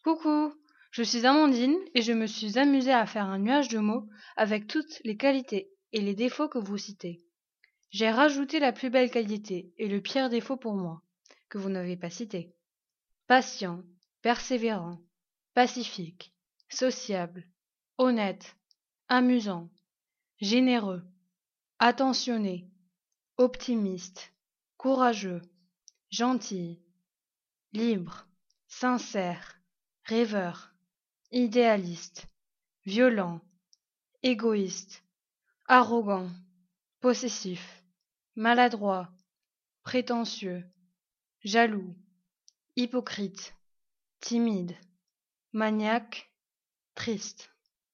Coucou, je suis Amandine et je me suis amusée à faire un nuage de mots avec toutes les qualités et les défauts que vous citez. J'ai rajouté la plus belle qualité et le pire défaut pour moi, que vous n'avez pas cité. Patient, persévérant, pacifique, sociable, honnête, amusant, généreux, attentionné, optimiste, courageux, gentil, libre, sincère, rêveur, idéaliste, violent, égoïste, arrogant, possessif, maladroit, prétentieux, jaloux, hypocrite, timide, maniaque, triste.